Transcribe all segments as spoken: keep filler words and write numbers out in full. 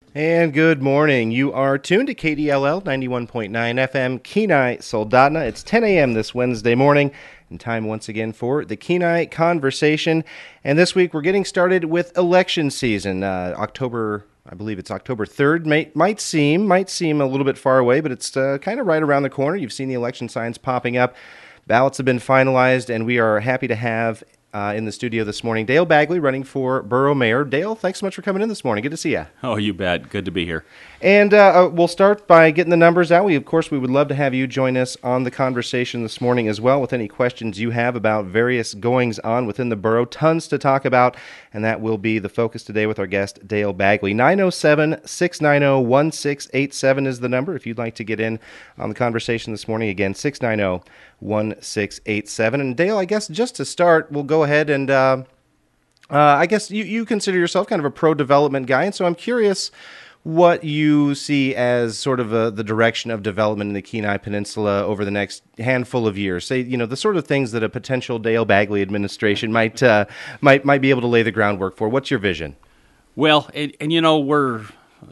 And good morning. You are tuned to K D L L ninety-one point nine F M, Kenai Soldotna. It's ten a.m. this Wednesday morning, and time once again for the Kenai Conversation. And this week we're getting started with election season. Uh, October, I believe it's October third. May, might seem might seem a little bit far away, but it's uh, kind of right around the corner. You've seen the election signs popping up. Ballots have been finalized, and we are happy to have uh, in the studio this morning Dale Bagley running for borough mayor. Dale, thanks so much for coming in this morning. Good to see you. Oh, you bet. Good to be here. And uh, uh, we'll start by getting the numbers out. We, of course, we would love to have you join us on the conversation this morning as well with any questions you have about various goings-on within the borough. Tons to talk about, and that will be the focus today with our guest, Dale Bagley. nine oh seven, six nine oh, one six eight seven is the number if you'd like to get in on the conversation this morning. Again, six nine zero, one six eight seven. And Dale, I guess just to start, we'll go ahead and uh, uh, I guess you, you consider yourself kind of a pro-development guy, and so I'm curious what you see as sort of a, the direction of development in the Kenai Peninsula over the next handful of years. Say, you know, the sort of things that a potential Dale Bagley administration might uh, might might be able to lay the groundwork for. What's your vision? Well, and, and you know, we're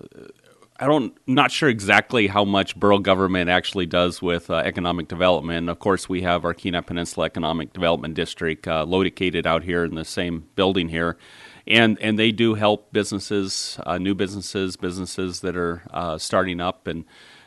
I don't not sure exactly how much borough government actually does with uh, economic development. Of course, we have our Kenai Peninsula Economic Development District uh, located out here in the same building here. And and they do help businesses, uh, new businesses, businesses that are uh, starting up and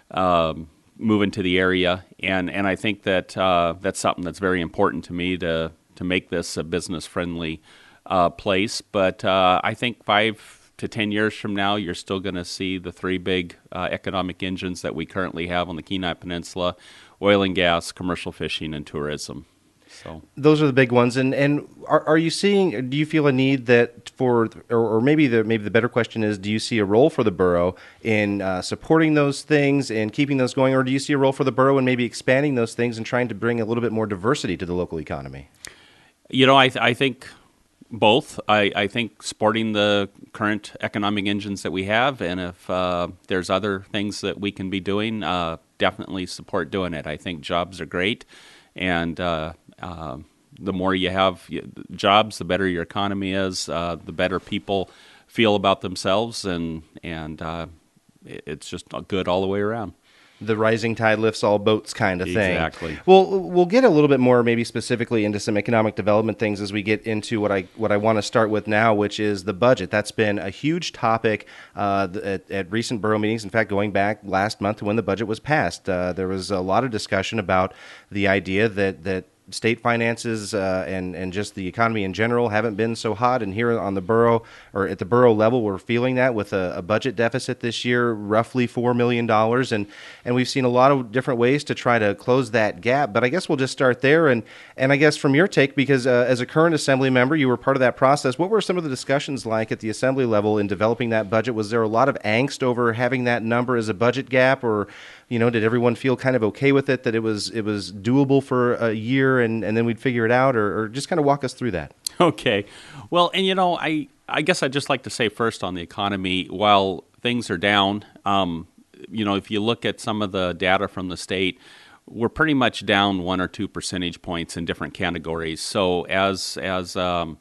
um, moving to the area. And and I think that uh, that's something that's very important to me to to make this a business friendly uh, place. But uh, I think five to ten years from now, you're still going to see the three big uh, economic engines that we currently have on the Kenai Peninsula: oil and gas, commercial fishing, and tourism. So those are the big ones, and and are, are you seeing? Do you feel a need that for, or, or maybe the maybe the better question is, do you see a role for the borough in uh, supporting those things and keeping those going, or do you see a role for the borough in maybe expanding those things and trying to bring a little bit more diversity to the local economy? You know, I th- I think both. I, I think supporting the current economic engines that we have, and if uh, there's other things that we can be doing, uh, definitely support doing it. I think jobs are great, and uh, uh, the more you have jobs, the better your economy is, uh, the better people feel about themselves, and and uh, it's just good all the way around. The rising tide lifts all boats kind of thing. Exactly. Well, we'll get a little bit more maybe specifically into some economic development things as we get into what I what I want to start with now, which is the budget. That's been a huge topic uh, at, at recent borough meetings. In fact, going back last month to when the budget was passed, uh, there was a lot of discussion about the idea that that state finances uh, and and just the economy in general haven't been so hot, and here on the borough or at the borough level, we're feeling that with a, a budget deficit this year, roughly four million dollars, and and we've seen a lot of different ways to try to close that gap. But I guess we'll just start there, and and I guess from your take, because uh, as a current assembly member, you were part of that process. What were some of the discussions like at the assembly level in developing that budget? Was there a lot of angst over having that number as a budget gap, or you know, did everyone feel kind of okay with it, that it was it was doable for a year and, and then we'd figure it out, or, or just kind of walk us through that? Okay. Well, and you know, I, I guess I'd just like to say first on the economy, while things are down, um, you know, if you look at some of the data from the state, we're pretty much down one or two percentage points in different categories. So as as um,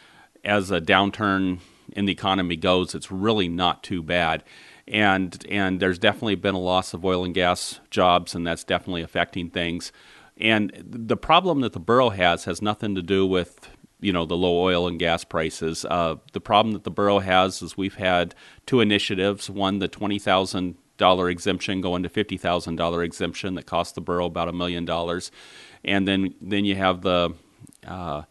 as a downturn in the economy goes, it's really not too bad. And and there's definitely been a loss of oil and gas jobs, and that's definitely affecting things. And the problem that the borough has has nothing to do with, you know, the low oil and gas prices. Uh, the problem that the borough has is we've had two initiatives. One, the twenty thousand dollars exemption going to fifty thousand dollars exemption that cost the borough about a million dollars. And then, then you have the uh,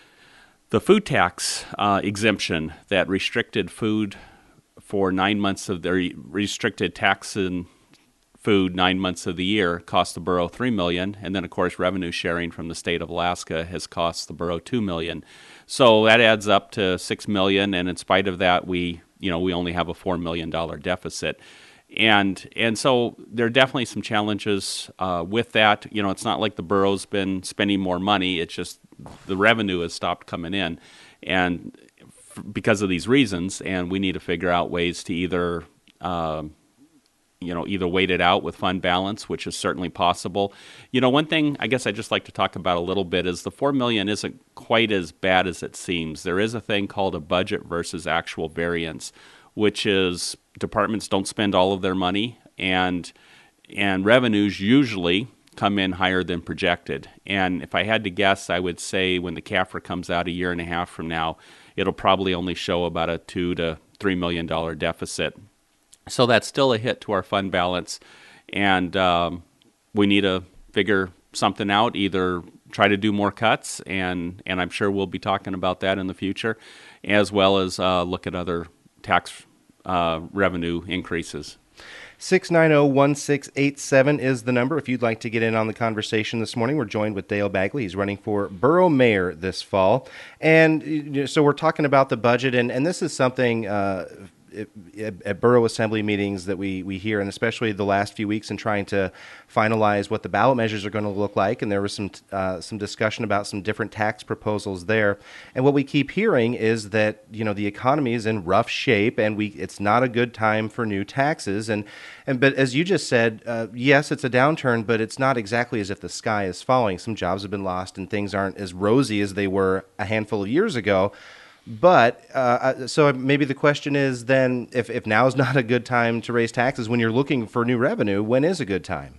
the food tax uh, exemption that restricted food for nine months of the restricted tax in food nine months of the year, cost the borough three million dollars, and then of course revenue sharing from the state of Alaska has cost the borough two million dollars. So that adds up to six million dollars, and in spite of that, we you know we only have a four million dollars deficit. And and so there are definitely some challenges uh, with that. You know, it's not like the borough's been spending more money. It's just the revenue has stopped coming in, and f- because of these reasons, and we need to figure out ways to either, uh, you know, either wait it out with fund balance, which is certainly possible. You know, one thing I guess I'd just like to talk about a little bit is the four million dollars isn't quite as bad as it seems. There is a thing called a budget versus actual variance, which is departments don't spend all of their money, and and revenues usually come in higher than projected. And if I had to guess, I would say when the C A F R comes out a year and a half from now, it'll probably only show about a two to three million dollar deficit. So that's still a hit to our fund balance, and um, we need to figure something out. Either try to do more cuts, and and I'm sure we'll be talking about that in the future, as well as uh, look at other tax uh, revenue increases. six nine zero, one six eight seven is the number if you'd like to get in on the conversation this morning. We're joined with Dale Bagley. He's running for borough mayor this fall. And you know, so we're talking about the budget, and, and this is something uh, at borough assembly meetings that we, we hear, and especially the last few weeks in trying to finalize what the ballot measures are going to look like. And there was some uh, some discussion about some different tax proposals there. And what we keep hearing is that, you know, the economy is in rough shape, and we it's not a good time for new taxes. And and but as you just said, uh, yes, it's a downturn, but it's not exactly as if the sky is falling. Some jobs have been lost, and things aren't as rosy as they were a handful of years ago. But uh, so maybe the question is then, if, if now is not a good time to raise taxes when you're looking for new revenue, when is a good time?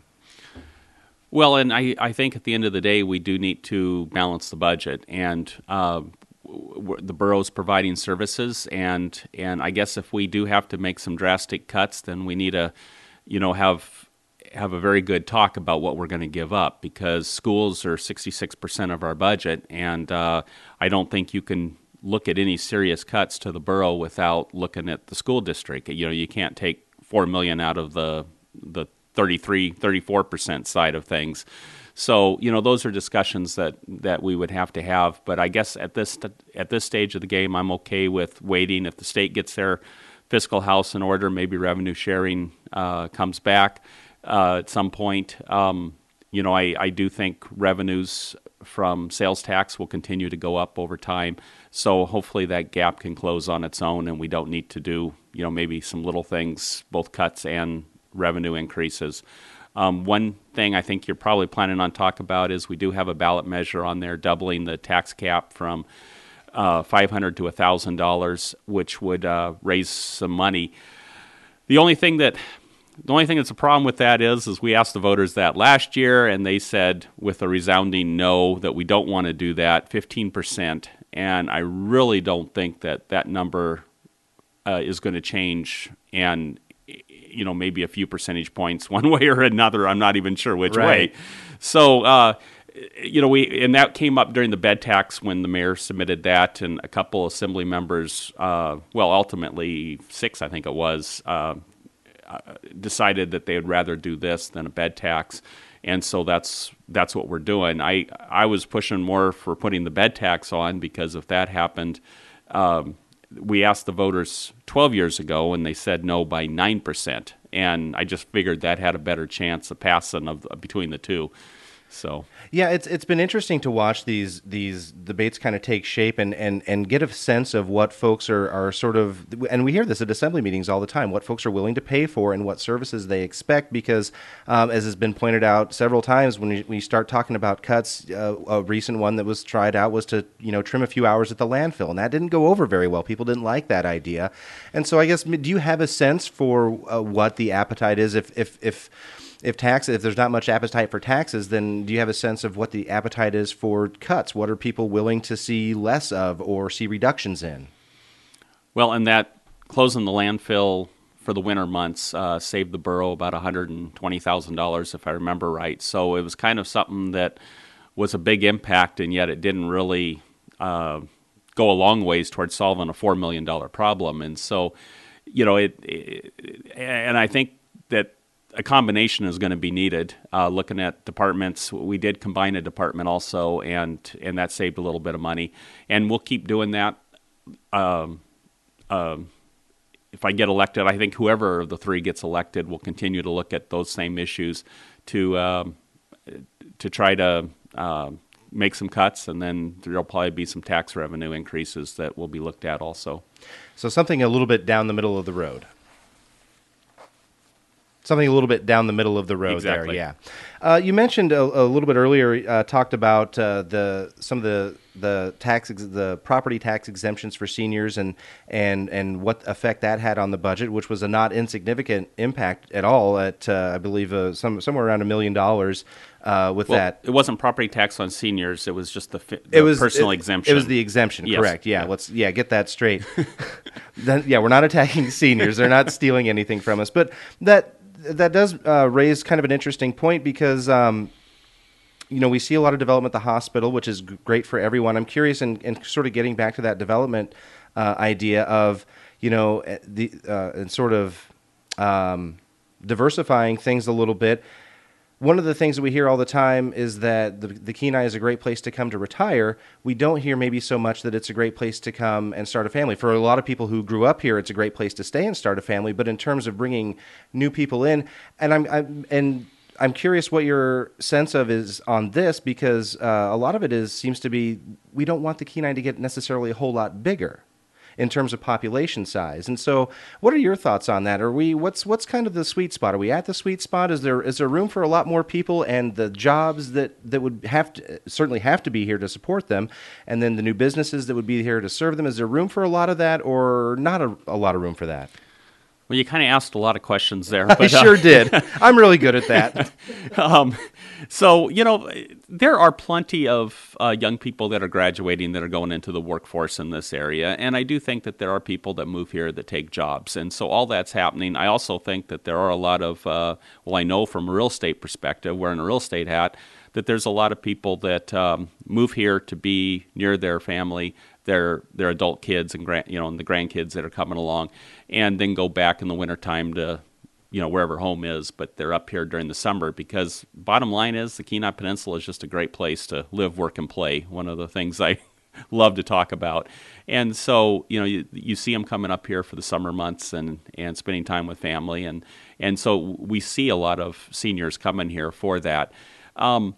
Well, and I, I think at the end of the day, we do need to balance the budget. And uh, w- the borough's providing services. And, and I guess if we do have to make some drastic cuts, then we need to, you know, have have a very good talk about what we're going to give up, because schools are sixty-six percent of our budget. And uh, I don't think you can look at any serious cuts to the borough without looking at the school district. You know, you can't take four million dollars out of the the thirty-three, thirty-four percent side of things. So, you know, those are discussions that, that we would have to have. But I guess at this at this stage of the game, I'm okay with waiting. If the state gets their fiscal house in order, maybe revenue sharing uh, comes back uh, at some point. Um, you know, I, I do think revenues from sales tax will continue to go up over time. So hopefully that gap can close on its own, and we don't need to do, you know, maybe some little things, both cuts and revenue increases. Um, one thing I think you're probably planning on talk about is we do have a ballot measure on there doubling the tax cap from uh, five hundred dollars to one thousand dollars, which would uh, raise some money. The only thing that The only thing that's a problem with that is, is we asked the voters that last year, and they said with a resounding no that we don't want to do that, fifteen percent. And I really don't think that that number uh, is going to change, and you know, maybe a few percentage points one way or another. I'm not even sure which right. way. So, uh, you know, we and that came up during the bed tax when the mayor submitted that, and a couple assembly members, uh, well, ultimately six, I think it was. Uh, decided that they would rather do this than a bed tax, and so that's that's what we're doing. I I was pushing more for putting the bed tax on, because if that happened, um, we asked the voters twelve years ago, and they said no by nine percent, and I just figured that had a better chance of passing of between the two. So yeah, it's it's been interesting to watch these these debates kind of take shape and, and, and get a sense of what folks are, are sort of, and we hear this at assembly meetings all the time, what folks are willing to pay for and what services they expect, because um, as has been pointed out several times, when we, we start talking about cuts, uh, a recent one that was tried out was to, you know, trim a few hours at the landfill, and that didn't go over very well. People didn't like that idea. And so I guess, do you have a sense for uh, what the appetite is? If if if If tax, if there's not much appetite for taxes, then do you have a sense of what the appetite is for cuts? What are people willing to see less of or see reductions in? Well, and that closing the landfill for the winter months uh, saved the borough about one hundred twenty thousand dollars, if I remember right. So it was kind of something that was a big impact, and yet it didn't really uh, go a long ways towards solving a four million dollars problem. And so, you know, it, it and I think that a combination is going to be needed. Uh, looking at departments, we did combine a department also, and and that saved a little bit of money. And we'll keep doing that. Um, um, if I get elected, I think whoever of the three gets elected will continue to look at those same issues to um, to try to uh, make some cuts, and then there'll probably be some tax revenue increases that will be looked at also. So something a little bit down the middle of the road. Something a little bit down the middle of the road Exactly. there, yeah. Uh, you mentioned a, a little bit earlier, uh, talked about uh, the some of the the tax ex- the property tax exemptions for seniors and and and what effect that had on the budget, which was a not insignificant impact at all. At uh, I believe uh, some somewhere around a million dollars uh, with Well, that. it wasn't property tax on seniors. It was just the, fi- the It was personal it, exemption. It was the exemption, Yes. correct? Yeah, Yeah. let's yeah get that straight. Then, yeah, we're not attacking seniors; they're not stealing anything from us. But that that does uh, raise kind of an interesting point because um, you know we see a lot of development at the hospital, which is g- great for everyone. I'm curious, and and sort of getting back to that development uh, idea of you know eh, the uh, and sort of um, diversifying things a little bit. One of the things that we hear all the time is that the, the Kenai is a great place to come to retire. We don't hear maybe so much that it's a great place to come and start a family. For a lot of people who grew up here, it's a great place to stay and start a family. But in terms of bringing new people in, and I'm, I'm and I'm curious what your sense of is on this because uh, a lot of it is seems to be we don't want the Kenai to get necessarily a whole lot bigger in terms of population size. And so what are your thoughts on that? Are we what's what's kind of the sweet spot? Are we at the sweet spot? Is there is there room for a lot more people and the jobs that, that would have to certainly have to be here to support them and then the new businesses that would be here to serve them? Is there room for a lot of that or not a, a lot of room for that? Well, you kind of asked a lot of questions there. But, I sure uh, did. I'm really good at that. um, so, you know, there are plenty of uh, young people that are graduating that are going into the workforce in this area. And I do think that there are people that move here that take jobs. And so all that's happening. I also think that there are a lot of, uh, well, I know from a real estate perspective, wearing a real estate hat, that there's a lot of people that um, move here to be near their family, their their adult kids and grand, you know, and the grandkids that are coming along, and then go back in the wintertime to, you know, wherever home is, but they're up here during the summer because bottom line is the Kenai Peninsula is just a great place to live, work, and play. One of the things I love to talk about. And so, you know, you, you see them coming up here for the summer months and, and spending time with family. And, and so we see a lot of seniors coming here for that. Um,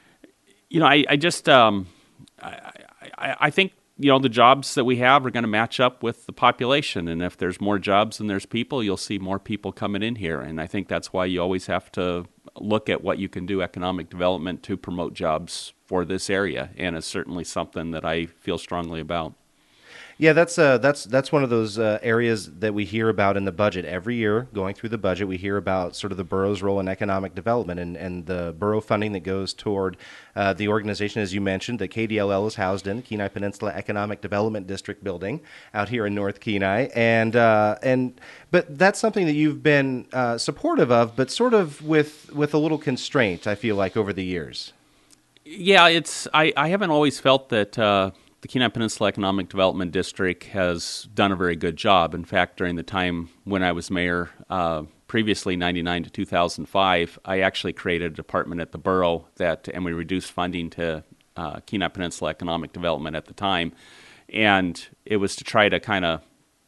you know, I, I just, um, I, I, I think, you know, the jobs that we have are going to match up with the population. And if there's more jobs than there's people, you'll see more people coming in here. And I think that's why you always have to look at what you can do economic development to promote jobs for this area. And it's certainly something that I feel strongly about. Yeah, that's uh, that's that's one of those uh, areas that we hear about in the budget every year. Going through the budget, we hear about sort of the borough's role in economic development and, and the borough funding that goes toward uh, the organization, as you mentioned, that K D L L is housed in, Kenai Peninsula Economic Development District building out here in North Kenai. And uh, and but that's something that you've been uh, supportive of, but sort of with with a little constraint, I feel like, over the years. Yeah, it's I, I haven't always felt that uh, the Kenai Peninsula Economic Development District has done a very good job. In fact, during the time when I was mayor, uh, previously ninety-nine to two thousand five, I actually created a department at the borough that, and we reduced funding to uh, Kenai Peninsula Economic Development at the time, and it was to try to kind of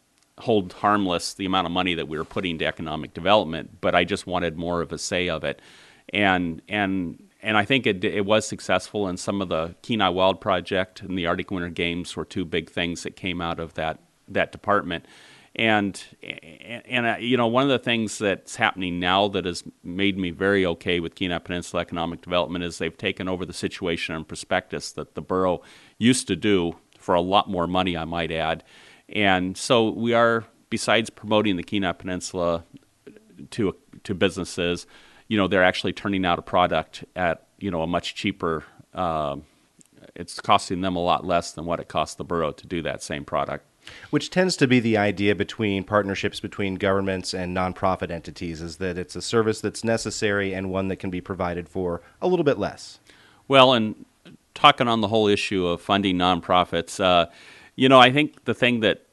hold harmless the amount of money that we were putting to economic development. But I just wanted more of a say of it, and and. And I think it it was successful, and some of the Kenai Wild Project and the Arctic Winter Games were two big things that came out of that that department. And and, and uh, you know, one of the things that's happening now that has made me very okay with Kenai Peninsula Economic Development is they've taken over the situation and prospectus that the borough used to do for a lot more money, I might add. And so we are, besides promoting the Kenai Peninsula to to businesses, you know, they're actually turning out a product at, you know, a much cheaper, uh, it's costing them a lot less than what it costs the borough to do that same product. Which tends to be the idea between partnerships between governments and nonprofit entities, is that it's a service that's necessary and one that can be provided for a little bit less. Well, and talking on the whole issue of funding nonprofits, uh, you know, I think the thing that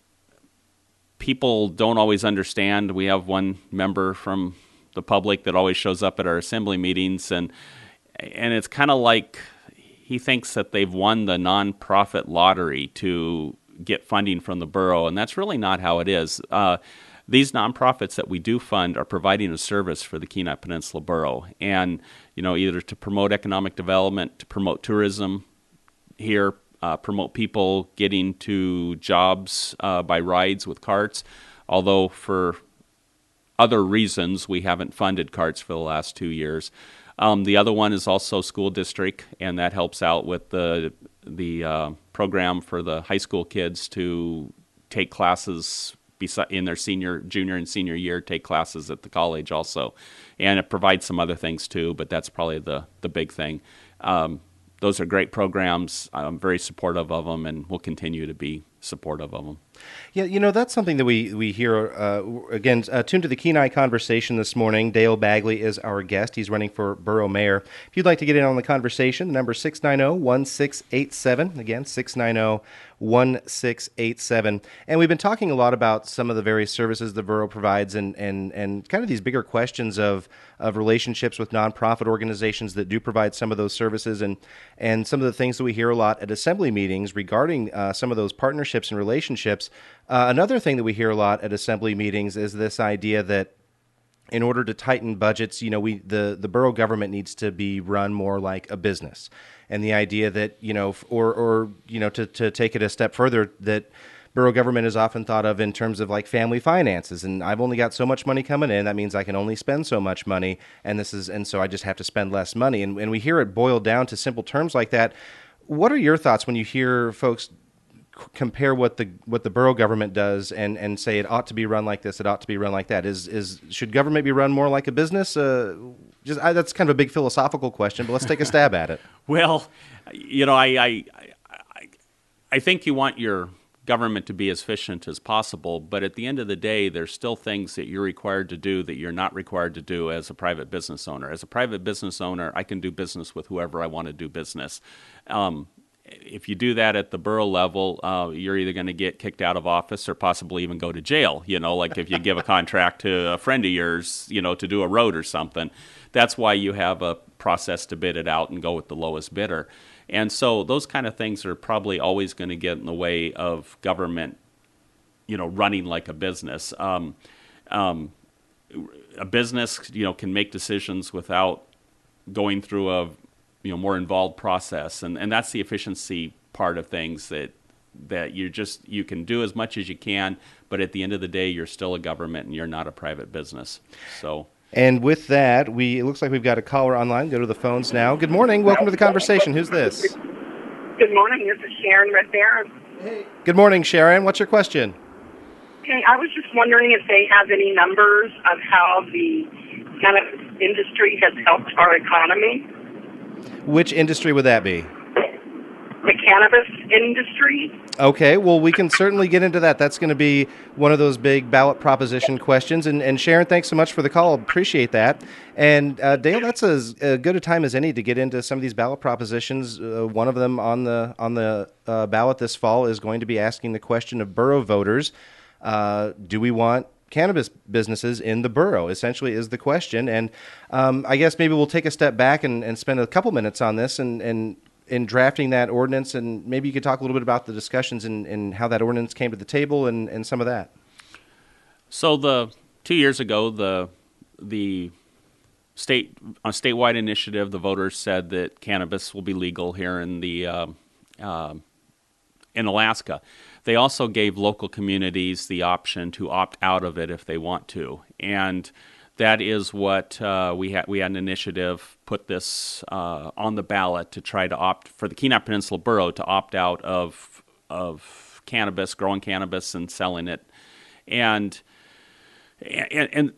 people don't always understand, we have one member from the public that always shows up at our assembly meetings, and and it's kind of like he thinks that they've won the nonprofit lottery to get funding from the borough, and that's really not how it is. Uh, these nonprofits that we do fund are providing a service for the Kenai Peninsula Borough, and you know, either to promote economic development, to promote tourism here, uh, promote people getting to jobs uh, by rides with carts. Although for other reasons we haven't funded carts for the last two years. Um, the other one is also school district, and that helps out with the the uh, program for the high school kids to take classes in their senior, junior, and senior year, take classes at the college also. And it provides some other things too, but that's probably the, the big thing. Um, those are great programs. I'm very supportive of them, and will continue to be supportive of them. Yeah, you know, that's something that we, we hear, uh, again, uh, tuned to the Kenai Conversation this morning. Dale Bagley is our guest. He's running for borough mayor. If you'd like to get in on the conversation, the number is six nine zero, one six eight seven. Again, six nine zero, one six eight seven. And we've been talking a lot about some of the various services the borough provides and, and, and kind of these bigger questions of, of relationships with nonprofit organizations that do provide some of those services and, and some of the things that we hear a lot at assembly meetings regarding uh, some of those partnerships and relationships. Uh, another thing that we hear a lot at assembly meetings is this idea that in order to tighten budgets, you know, we the, the borough government needs to be run more like a business. And the idea that, you know, or, or you know, to, to take it a step further, that borough government is often thought of in terms of like family finances. And I've only got so much money coming in. That means I can only spend so much money. And this is and so I just have to spend less money. And, and we hear it boiled down to simple terms like that. What are your thoughts when you hear folks compare what the what the borough government does and, and say it ought to be run like this, it ought to be run like that? Is is should government be run more like a business? Uh, just I, that's kind of a big philosophical question, but let's take a stab at it. Well, you know, I, I I I think you want your government to be as efficient as possible, but at the end of the day, there's still things that you're required to do that you're not required to do as a private business owner. As a private business owner, I can do business with whoever I want to do business. Um, If you do that at the borough level, uh, you're either going to get kicked out of office or possibly even go to jail. You know, like if you give a contract to a friend of yours, you know, to do a road or something. That's why you have a process to bid it out and go with the lowest bidder. And so those kind of things are probably always going to get in the way of government, you know, running like a business. Um, um, a business, you know, can make decisions without going through a you know, more involved process. And, and that's the efficiency part of things that that you just, you can do as much as you can, but at the end of the day, you're still a government and you're not a private business. So. And with that, we it looks like we've got a caller online. Go to the phones now. Good morning. Welcome to the conversation. Who's this? Good morning. This is Sharon Red Baron. Hey. Good morning, Sharon. What's your question? Okay, I was just wondering if they have any numbers of how the cannabis industry has helped our economy. Which industry would that be? The cannabis industry. Okay, well, we can certainly get into that. That's going to be one of those big ballot proposition questions. And, and Sharon, thanks so much for the call. Appreciate that. And uh, Dale, that's as uh, good a time as any to get into some of these ballot propositions. Uh, one of them on the on the uh, ballot this fall is going to be asking the question of borough voters: uh, do we want cannabis businesses in the borough, essentially, is the question. And um, I guess maybe we'll take a step back and, and spend a couple minutes on this and, and in drafting that ordinance. And maybe you could talk a little bit about the discussions and, and how that ordinance came to the table and, and some of that. So the two years ago, the the state on a statewide initiative, the voters said that cannabis will be legal here in the uh, uh, in Alaska. They also gave local communities the option to opt out of it if they want to, and that is what uh, we had. We had an initiative put this uh, on the ballot to try to opt for the Kenai Peninsula Borough to opt out of of cannabis, growing cannabis and selling it, and and and,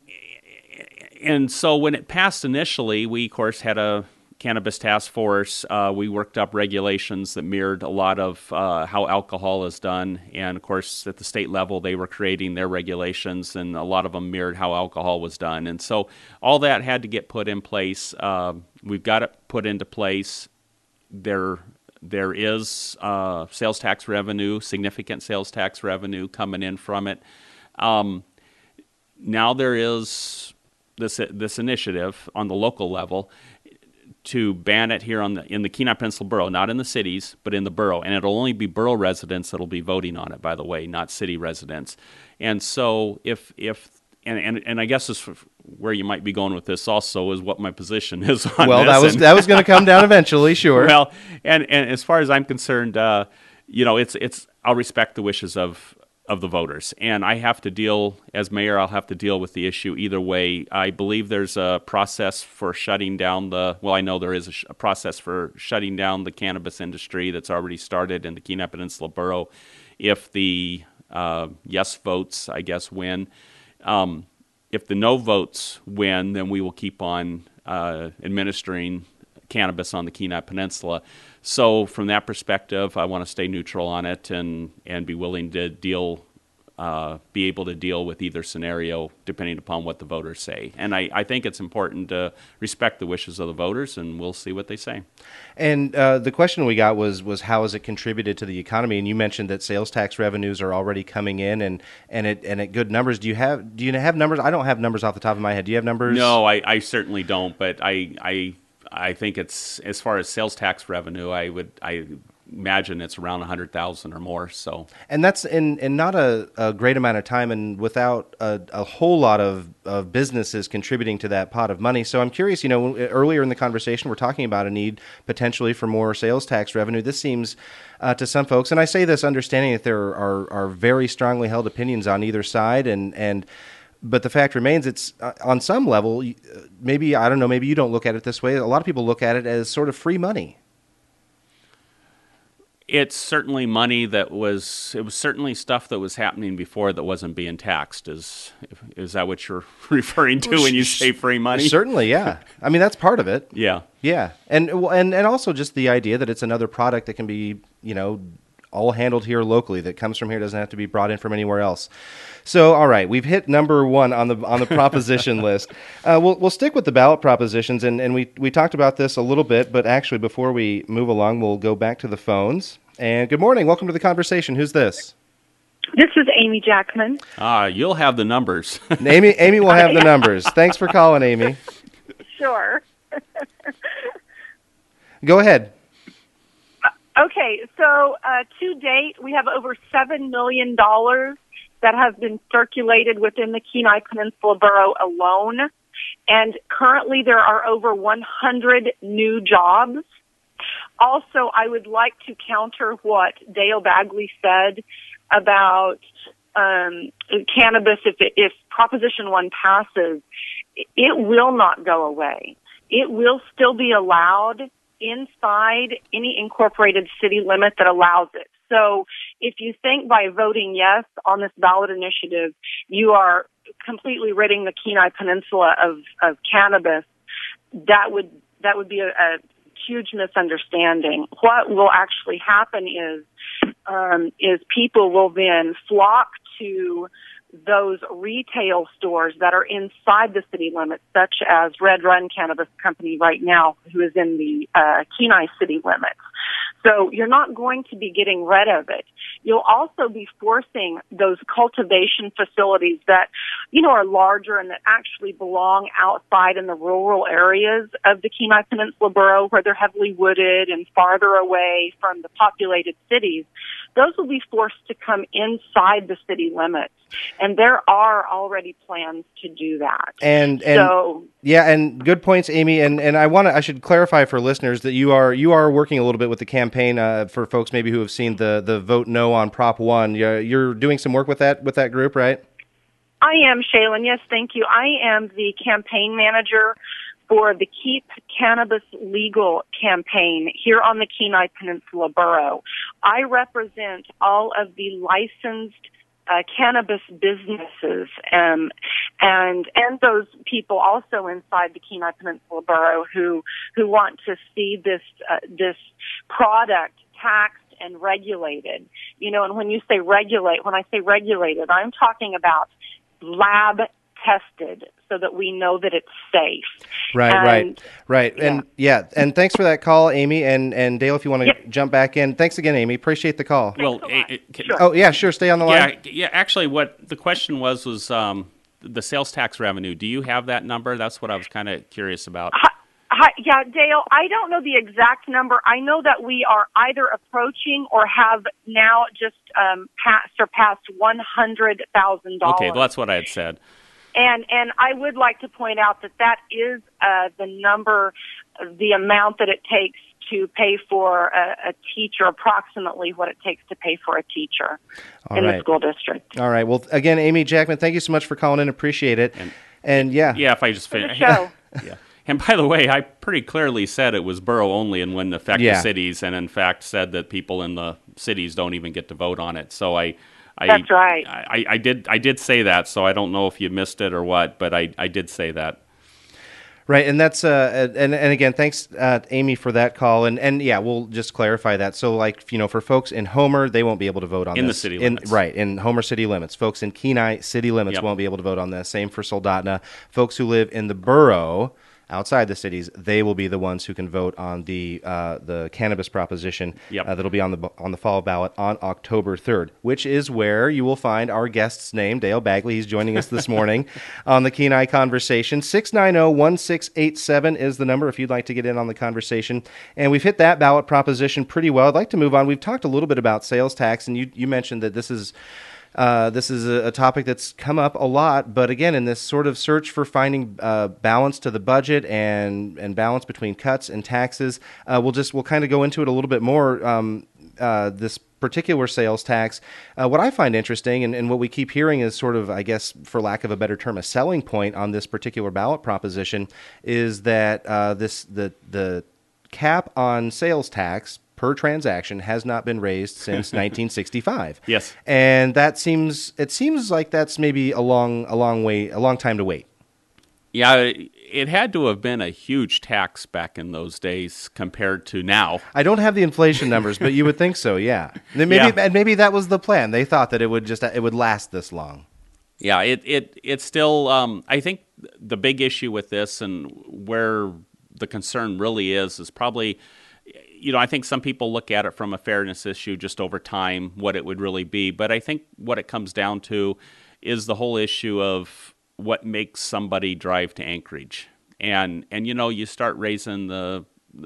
and so when it passed initially, we of course had a cannabis task force. Uh, we worked up regulations that mirrored a lot of uh, how alcohol is done. And of course, at the state level, they were creating their regulations, and a lot of them mirrored how alcohol was done. And so all that had to get put in place. Uh, we've got it put into place. There, there is uh, sales tax revenue, significant sales tax revenue coming in from it. Um, now there is this this initiative on the local level to ban it here on the in the Kenai Peninsula Borough, not in the cities, but in the borough. And it'll only be borough residents that'll be voting on it, by the way, not city residents. And so if, if and, and, and I guess this, where you might be going with this also is what my position is on well, this. Well, that was, and, that was going to come down eventually, sure. Well, and, and as far as I'm concerned, uh, you know, it's, it's, I'll respect the wishes of, of the voters. And I have to deal, as mayor, I'll have to deal with the issue either way. I believe there's a process for shutting down the, well, I know there is a, sh- a process for shutting down the cannabis industry that's already started in the Kenai Peninsula Borough if the uh, yes votes, I guess, win. Um, if the no votes win, then we will keep on uh, administering cannabis on the Kenai Peninsula. So from that perspective, I want to stay neutral on it and, and be willing to deal, uh, be able to deal with either scenario depending upon what the voters say. And I, I think it's important to respect the wishes of the voters, and we'll see what they say. And uh, the question we got was was how has it contributed to the economy? And you mentioned that sales tax revenues are already coming in and, and it and at good numbers. Do you have do you have numbers? I don't have numbers off the top of my head. Do you have numbers? No, I, I certainly don't. But I I. I think it's, as far as sales tax revenue, I would I imagine it's around one hundred thousand or more. So, and that's in, in not a, a great amount of time, and without a, a whole lot of, of businesses contributing to that pot of money. So I'm curious, you know, earlier in the conversation, we're talking about a need potentially for more sales tax revenue. This seems uh, to some folks, and I say this understanding that there are, are very strongly held opinions on either side, and and. But the fact remains, it's uh, on some level, maybe, I don't know, maybe you don't look at it this way. A lot of people look at it as sort of free money. It's certainly money that was, it was certainly stuff that was happening before that wasn't being taxed. Is is that what you're referring to when you say free money? Certainly, yeah. I mean, that's part of it. Yeah. Yeah. And, and, and also just the idea that it's another product that can be, you know, all handled here locally, that comes from here, doesn't have to be brought in from anywhere else. So, all right, we've hit number one on the on the proposition list. Uh, we'll we'll stick with the ballot propositions, and, and we we talked about this a little bit, but actually, before we move along, we'll go back to the phones. And good morning, welcome to the conversation. Who's this? This is Amy Jackman. Ah, you'll have the numbers. Amy, Amy will have the numbers. Thanks for calling, Amy. Sure. Go ahead. Okay, so uh, to date, we have over seven million dollars that have been circulated within the Kenai Peninsula Borough alone. And currently there are over one hundred new jobs. Also, I would like to counter what Dale Bagley said about um, cannabis. If, it, if Proposition one passes, it will not go away. It will still be allowed inside any incorporated city limit that allows it. So if you think by voting yes on this ballot initiative, you are completely ridding the Kenai Peninsula of, of cannabis, that would that would be a, a huge misunderstanding. What will actually happen is um, is people will then flock to those retail stores that are inside the city limits, such as Red Run Cannabis Company right now, who is in the uh, Kenai city limits. So you're not going to be getting rid of it. You'll also be forcing those cultivation facilities that, you know, are larger and that actually belong outside in the rural areas of the Kenai Peninsula Borough where they're heavily wooded and farther away from the populated cities. Those will be forced to come inside the city limits. And there are already plans to do that. And, and so, yeah, and good points, Amy. And, and I want to I should clarify for listeners that you are you are working a little bit with the campaign uh, for folks maybe who have seen the the vote no on Prop One. You're, you're doing some work with that with that group, right? I am, Shaylin. Yes, thank you. I am the campaign manager for the Keep Cannabis Legal campaign here on the Kenai Peninsula Borough. I represent all of the licensed uh, cannabis businesses um, and and those people also inside the Kenai Peninsula Borough who who want to see this uh, this product taxed and regulated. You know, and when you say regulate, when I say regulated, I'm talking about lab tested so that we know that it's safe. Right, and, right, right. Yeah. And yeah, and thanks for that call, Amy. And, and Dale, if you want to Yep. jump back in. Thanks again, Amy. Appreciate the call. Well, a lot. it, it, Sure. Oh, yeah, sure. Stay on the line. yeah, yeah. Actually, what the question was was um, the sales tax revenue. Do you have that number? That's what I was kind of curious about. Hi, hi, yeah, Dale, I don't know the exact number. I know that we are either approaching or have now just um, pa- surpassed one hundred thousand dollars. Okay, well, that's what I had said. And and I would like to point out that that is uh, the number, the amount that it takes to pay for a, a teacher, approximately what it takes to pay for a teacher All in right. the school district. All right. Well, again, Amy Jackman, thank you so much for calling in. Appreciate it. And, and yeah. Yeah, if I just For the finish. show. Yeah. And by the way, I pretty clearly said it was borough only and wouldn't affect Yeah. the cities, and in fact said that people in the cities don't even get to vote on it. So I, I That's right. I, I did I did say that. So I don't know if you missed it or what, but I, I did say that. Right, and that's uh, and and again, thanks, uh, Amy, for that call, and and yeah, we'll just clarify that. So, like, you know, for folks in Homer, they won't be able to vote on In this. the city in, limits. right? In Homer city limits, folks in Kenai city limits Yep. won't be able to vote on this. Same for Soldotna. Folks who live in the borough, outside the cities, they will be the ones who can vote on the uh, the cannabis proposition Yep. uh, that'll be on the on the fall ballot on October third, which is where you will find our guest's name, Dale Bagley. He's joining us this morning on the Kenai Conversation. six nine zero, one six eight seven is the number if you'd like to get in on the conversation. And we've hit that ballot proposition pretty well. I'd like to move on. We've talked a little bit about sales tax, and you, you mentioned that this is Uh, this is a, a topic that's come up a lot, but again, in this sort of search for finding uh, balance to the budget and and balance between cuts and taxes, uh, we'll just we'll kind of go into it a little bit more. Um, uh, this particular sales tax, uh, what I find interesting, and, and what we keep hearing is sort of, I guess, for lack of a better term, a selling point on this particular ballot proposition, is that uh, this the the cap on sales tax per transaction has not been raised since nineteen sixty-five. Yes. And that seems, it seems like that's maybe a long, a long way, a long time to wait. Yeah, it, it had to have been a huge tax back in those days compared to now. I don't have the inflation numbers, but you would think so, yeah. And maybe, Yeah. and maybe that was the plan. They thought that it would just, it would last this long. Yeah, it it it's still. Um, I think the big issue with this and where the concern really is is probably, you know, I think some people look at it from a fairness issue just over time, what it would really be. But I think what it comes down to is the whole issue of what makes somebody drive to Anchorage. And, and you know, you start raising the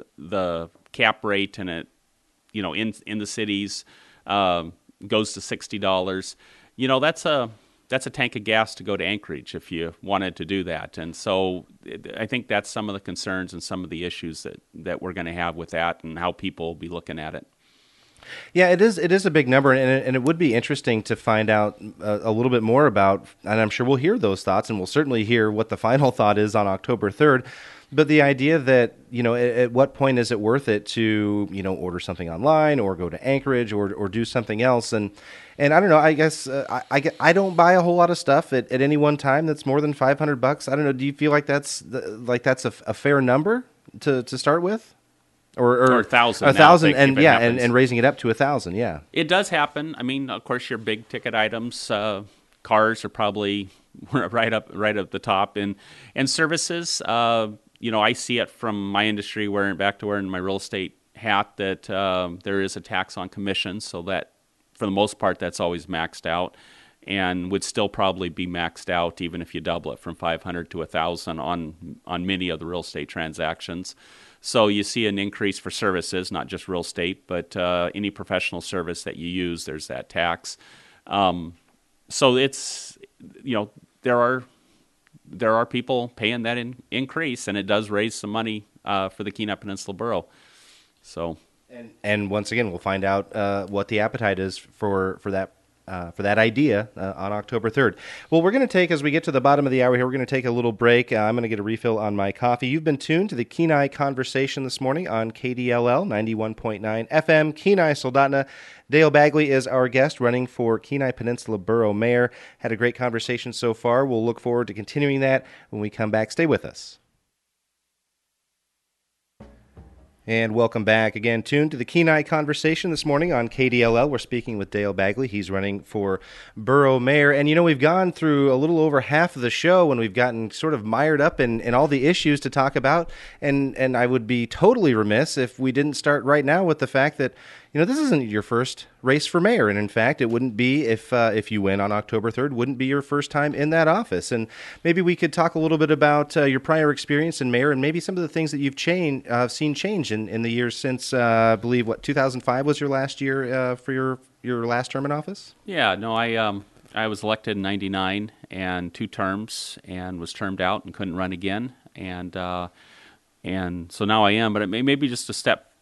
the cap rate and it, you know, in in the cities um, goes to sixty dollars. You know, that's a that's a tank of gas to go to Anchorage if you wanted to do that. And so I think that's some of the concerns and some of the issues that, that we're going to have with that and how people will be looking at it. Yeah, it is. It is a big number, and it, and it would be interesting to find out a, a little bit more about. And I'm sure we'll hear those thoughts, and we'll certainly hear what the final thought is on October third. But the idea that, you know, at, at what point is it worth it to, you know, order something online or go to Anchorage or or do something else? And and I don't know. I guess uh, I, I get- I don't buy a whole lot of stuff at, at any one time that's more than five hundred bucks. I don't know. Do you feel like that's the, like that's a, a fair number to, to start with? Or, or, Or a thousand a now, thousand, if it- and if it yeah, and, happens. and raising it up to a thousand, yeah. It does happen. I mean, of course, your big ticket items, uh, cars are probably right up right up the top, and and services. Uh, you know, I see it from my industry, wearing back to wearing my real estate hat, that um, there is a tax on commissions, so that for the most part, that's always maxed out, and would still probably be maxed out even if you double it from five hundred to a thousand on on many of the real estate transactions. So you see an increase for services, not just real estate, but uh, any professional service that you use, there's that tax. Um, so it's, you know, there are there are people paying that in, increase, and it does raise some money uh, for the Kenai Peninsula Borough. So, And, and once again, we'll find out uh, what the appetite is for for that uh, for that idea uh, on October third. Well, we're going to take, as we get to the bottom of the hour here, we're going to take a little break. Uh, I'm going to get a refill on my coffee. You've been tuned to the Kenai Conversation this morning on K D L L ninety-one point nine F M, Kenai Soldotna. Dale Bagley is our guest, running for Kenai Peninsula Borough Mayor. Had a great conversation so far. We'll look forward to continuing that when we come back. Stay with us. And welcome back again, tuned to the Kenai Conversation this morning on K D L L. We're speaking with Dale Bagley. He's running for Borough Mayor. And, you know, we've gone through a little over half of the show and we've gotten sort of mired up in, in all the issues to talk about. And, and I would be totally remiss if we didn't start right now with the fact that, you know, this isn't your first race for mayor. And in fact, it wouldn't be, if uh, if you win on October third, wouldn't be your first time in that office. And maybe we could talk a little bit about uh, your prior experience in mayor and maybe some of the things that you've changed, uh, seen change in, in the years since, uh, I believe, what, two thousand five was your last year uh, for your, your last term in office? yeah, no, I um, I was elected in ninety-nine and two terms and was termed out and couldn't run again. And uh, and so now I am, but it may maybe just a step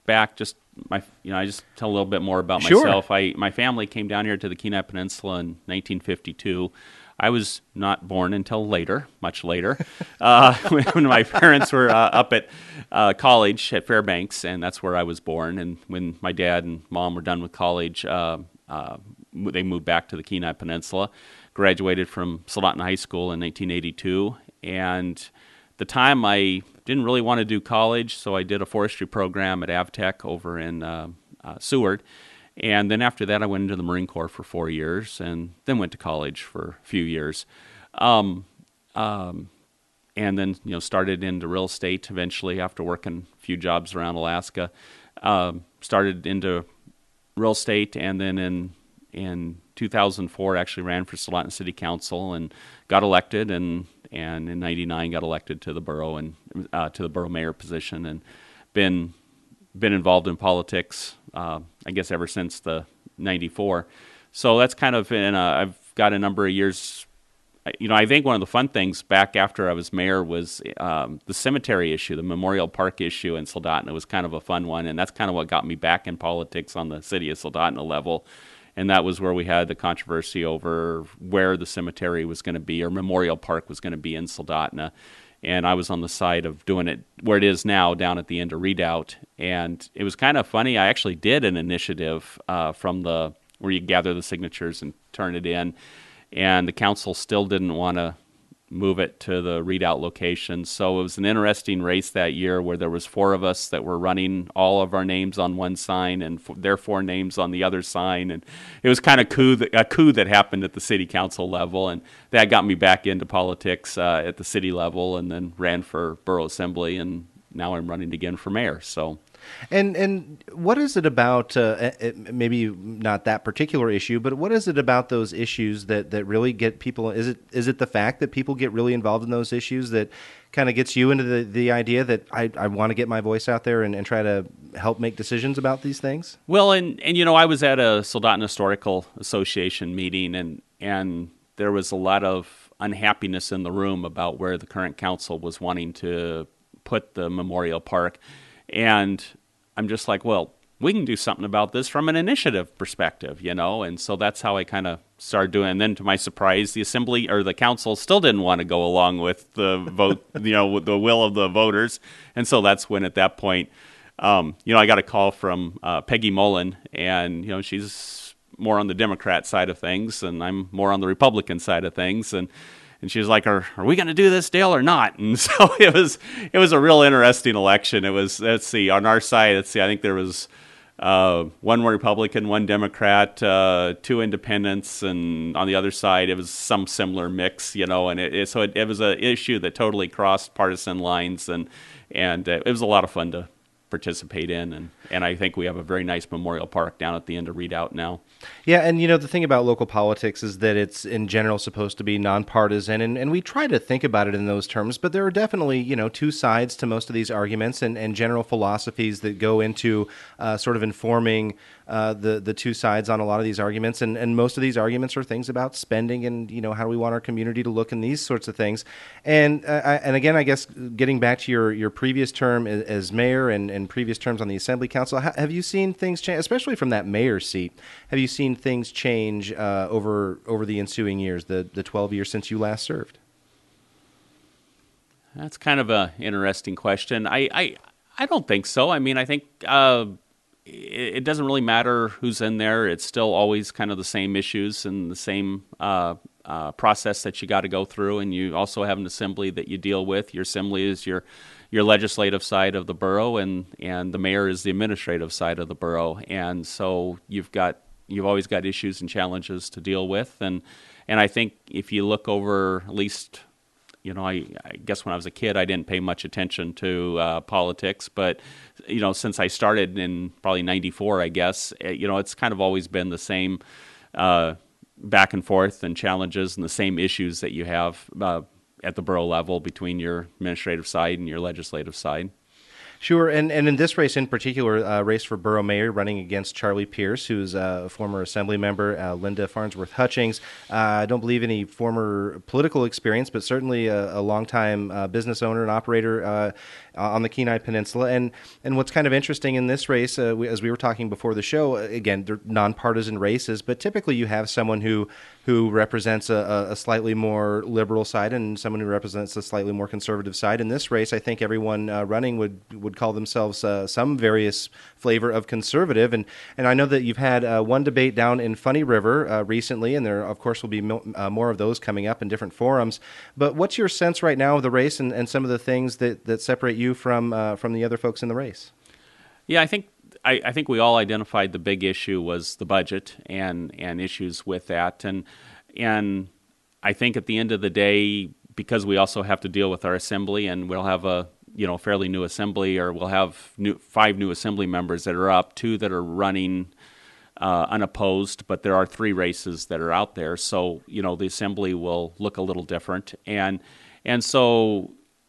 back, just my, you know, I just tell a little bit more about Sure. myself. I my family came down here to the Kenai Peninsula in nineteen fifty-two. I was not born until later, much later, uh, when my parents were uh, up at uh, college at Fairbanks, and that's where I was born. And when my dad and mom were done with college, uh, uh, they moved back to the Kenai Peninsula. Graduated from Soldotna High School in nineteen eighty-two, and at the time I didn't really want to do college, so I did a forestry program at Avtech over in uh, uh, Seward. And then after that, I went into the Marine Corps for four years, and then went to college for a few years, um, um, and then you know started into real estate eventually after working a few jobs around Alaska. Um, started into real estate, and then in in two thousand four actually ran for Soldotna City Council and got elected, and and in ninety-nine got elected to the borough and uh, to the borough mayor position, and been been involved in politics. Uh, I guess ever since the ninety-four. So that's kind of, in a, I've got a number of years, you know, I think one of the fun things back after I was mayor was um, the cemetery issue, the Memorial Park issue in Soldotna was kind of a fun one, and that's kind of what got me back in politics on the city of Soldotna level. And that was where we had the controversy over where the cemetery was going to be, or Memorial Park was going to be in Soldotna. And I was on the side of doing it where it is now, down at the end of Redoubt. And it was kind of funny. I actually did an initiative uh, from the where you gather the signatures and turn it in, and the council still didn't want to move it to the Redoubt location. So it was an interesting race that year where there was four of us that were running all of our names on one sign and f- their four names on the other sign. And it was kind of coup that, a coup that happened at the city council level. And that got me back into politics uh, at the city level, and then ran for borough assembly. And now I'm running again for mayor. So. And and what is it about, uh, maybe not that particular issue, but what is it about those issues that, that really get people, is it is it the fact that people get really involved in those issues that kind of gets you into the, the idea that I, I want to get my voice out there and, and try to help make decisions about these things? Well, and, and you know, I was at a Soldotna Historical Association meeting, and, and there was a lot of unhappiness in the room about where the current council was wanting to put the Memorial Park. And I'm just like, well, we can do something about this from an initiative perspective, you know? And so that's how I kind of started doing it. And then to my surprise, the assembly or the council still didn't want to go along with the vote, you know, with the will of the voters. And so that's when at that point, um, you know, I got a call from uh, Peggy Mullen, and, you know, she's more on the Democrat side of things, and I'm more on the Republican side of things. And And she was like, "Are are we going to do this, Dale, or not?" And so it was it was a real interesting election. It was, let's see, on our side, let's see, I think there was uh, one Republican, one Democrat, uh, two independents, and on the other side, it was some similar mix, you know. And it, it so it, it was an issue that totally crossed partisan lines, and and uh, it was a lot of fun to participate in, and, and I think we have a very nice memorial park down at the end of Redoubt now. Yeah, and you know, the thing about local politics is that it's in general supposed to be nonpartisan, and, and we try to think about it in those terms, but there are definitely, you know, two sides to most of these arguments, and, and general philosophies that go into uh, sort of informing uh, the, the two sides on a lot of these arguments, and, and most of these arguments are things about spending and, you know, how do we want our community to look and these sorts of things. And uh, I, and again, I guess getting back to your, your previous term as, as mayor and, and previous terms on the Assembly Council, ha- have you seen things change, especially from that mayor's seat? Have you seen things change uh, over over the ensuing years, the, the twelve years since you last served? That's kind of an interesting question. I, I, I don't think so. I mean, I think uh, it, it doesn't really matter who's in there. It's still always kind of the same issues and the same uh, uh, process that you got to go through. And you also have an assembly that you deal with. Your assembly is your your legislative side of the borough, and, and the mayor is the administrative side of the borough. And so you've got you've always got issues and challenges to deal with. And and I think if you look over, at least, you know, I, I guess when I was a kid, I didn't pay much attention to uh, politics. But, you know, since I started in probably ninety-four, I guess, you know, it's kind of always been the same uh, back and forth and challenges and the same issues that you have uh, at the borough level between your administrative side and your legislative side. Sure, and, and in this race in particular, uh, race for borough mayor, running against Charlie Pierce, who's a former assembly member, uh, Linda Farnsworth Hutchings. Uh, I don't believe any former political experience, but certainly a, a longtime uh, business owner and operator uh, on the Kenai Peninsula. And and what's kind of interesting in this race, uh, we, as we were talking before the show, again, they're nonpartisan races, but typically you have someone who who represents a, a slightly more liberal side and someone who represents a slightly more conservative side. In this race, I think everyone uh, running would would call themselves uh, some various flavor of conservative. And and I know that you've had uh, one debate down in Funny River uh, recently, and there, of course, will be mo- uh, more of those coming up in different forums. But what's your sense right now of the race and, and some of the things that, that separate you from uh, from the other folks in the race? Yeah, I think I, I think we all identified the big issue was the budget and, and issues with that. And and I think at the end of the day, because we also have to deal with our assembly, and we'll have a you know fairly new assembly, or we'll have new, five new assembly members that are up, two that are running uh, unopposed, but there are three races that are out there. So you know the assembly will look a little different, and and so